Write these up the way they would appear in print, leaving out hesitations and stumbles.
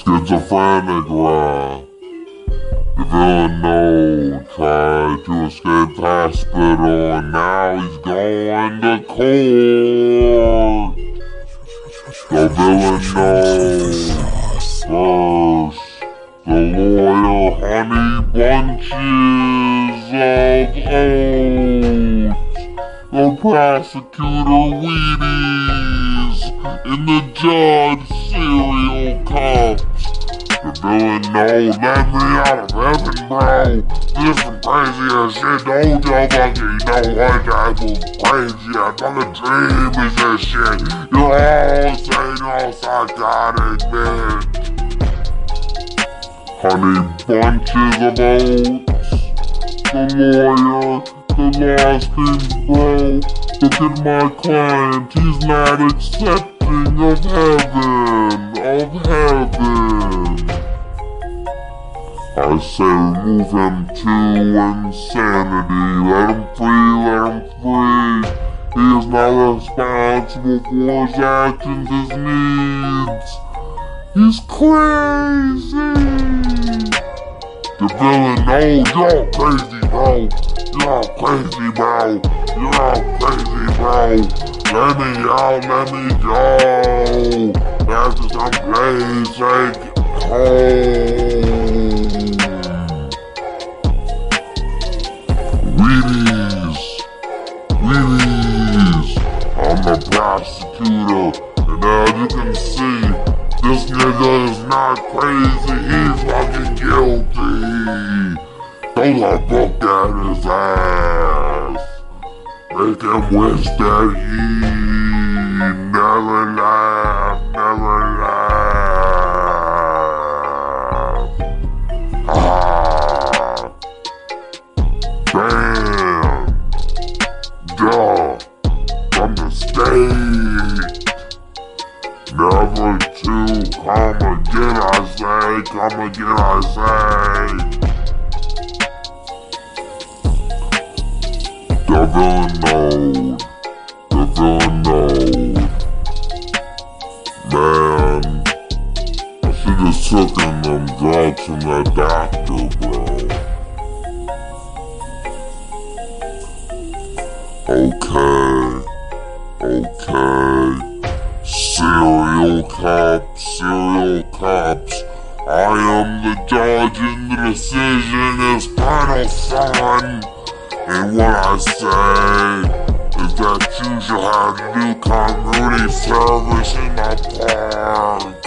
Schizophrenic rap. The villain tried to escape the hospital and now he's going to court. The villain first, the lawyer Honey Bunches of Oats, the prosecutor Wheaties, and the judge Cereal Cups. The villain let me out of heaven, bro. This some crazy ass shit. Don't you fucking know what type of crazy ass fucking dream is this shit? You're all saying all psychotic, bitch. Honey Bunches of Oats, the lawyer, the lost things, bro. Look at my client, he's not accepting of heaven. I say remove him to insanity. Let him free. He is not responsible for his actions, his needs. He's crazy. The villain, you're crazy, bro. You're crazy, bro. Let me out, let me go. Back to some place like home. Wheaties. I'm the prosecutor, and as you can see, this nigga is not crazy, he's fucking guilty. Throw the book at his ass. Make him wish that he never laughed. Bam! Duh! From the state! Never to come again, I say. The villain knowed. Man, I should've taken them drugs from that doctor, bro. Okay. Cereal Cups. I am the judge and the decision is final, son. And what I say is that you should have to do community service in the park, I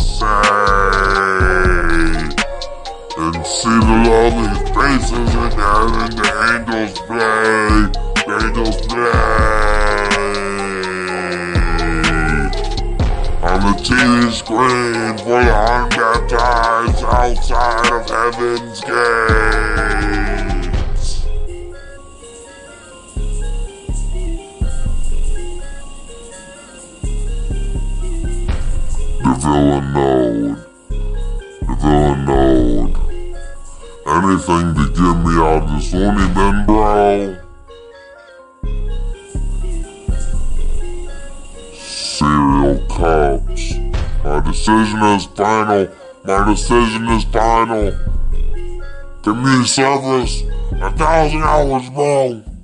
say. And see the lovely faces in heaven, the angels play. On the TV screen for the unbaptized outside of heaven's gates. The villain knowed. Anything to get me out of this loony bin, bro. Cereal Cups. My decision is final. Give me service 1,000 hours, bro.